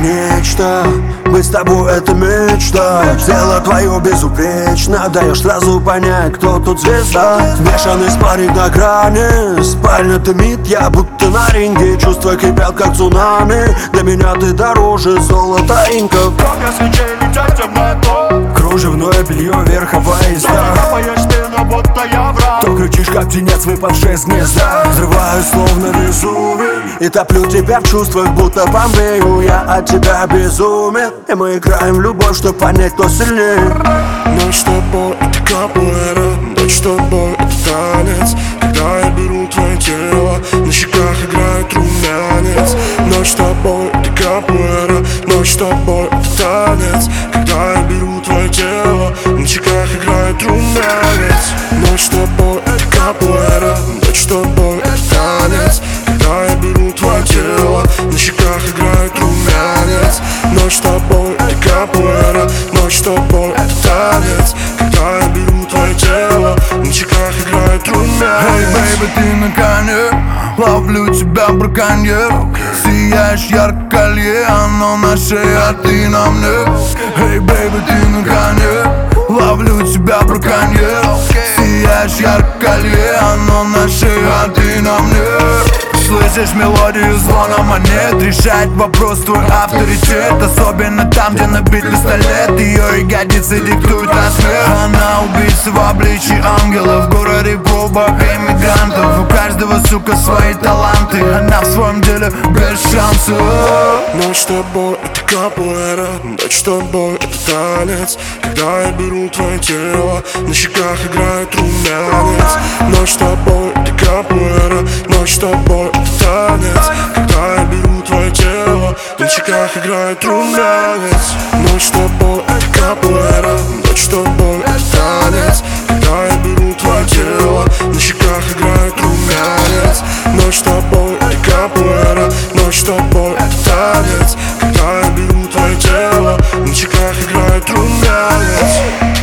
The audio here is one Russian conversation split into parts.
нечто, быть с тобой это мечта. Тело твое безупречно, даешь сразу понять, кто тут звезда. Смешанный спарринг на грани, спальня дымит, я будто на ринге. Чувства кипят как цунами, для меня ты дороже золота инков. Много свечей летят в темноту, Кружевное белье верховая езда. капаешь ты, будто я враг. То кричишь, как птенец, выпавший с гнезда. Взрываю словно Везувий и топлю тебя в чувствах, будто Помпею. Я от тебя безумен, и мы играем в любовь, чтоб понять, кто сильнее. Ночь с тобой — это капуэра, ночь с тобой — это танец. Когда я беру твое тело, на щеках играет румянец. Ночь с тобой — это капуэра, ночь с тобой — это танец. Когда я беру твое тело, на щеках играет румянец. Ночь с тобой — это капуэра, ночь с тобой — это танец. Когда я беру твое тело, на щеках играет румянец. Ночь с тобой — это капуэра, ночь с тобой — это танец. Когда я беру твое тело, на щеках играет румянец. Эй, бэйби, ты на коне, ловлю тебя, браконьер. Сияешь ярко колье, оно на шее, а ты на мне. Эй, бэйби, ты на коне, ловлю тебя, браконьер. Сияешь ярко колье, оно на шее, а ты на мне. Слышишь мелодию звона монет, решает вопрос твой авторитет. Особенно там, где набит пистолет, ее ягодицы диктуют размер. Она убийца в обличии ангела, в городе пробок иммигрантов. У каждого, сука, свои таланты, она в своем деле без шансов. Ночь с тобой — это капуэра, ночь с тобой — это танец. Когда я беру твое тело, на щеках играет румянец. Ночь с тобой — это капуэра, ночь с тобой — это танец. Когда я беру твое тело, на щеках играет румянец. Ночь с тобой — это капуэра, ночь с тобой — это танец. Когда я беру твое тело, на щеках играет румянец. Ночь с тобой — это капуэра, ночь с тобой — это танец. Когда я беру твое тело, на щеках играет румянец.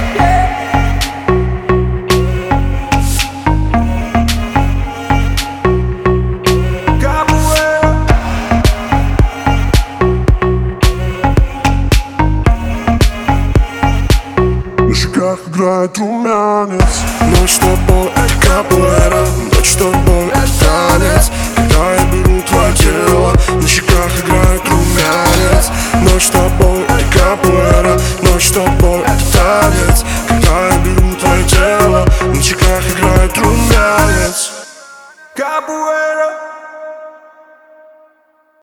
На щеках играет румянец. Ночь с тобой — это капуэра, ночь с тобой — это танец. Когда я беру твое тело, на щеках играет румянец. Ночь с тобой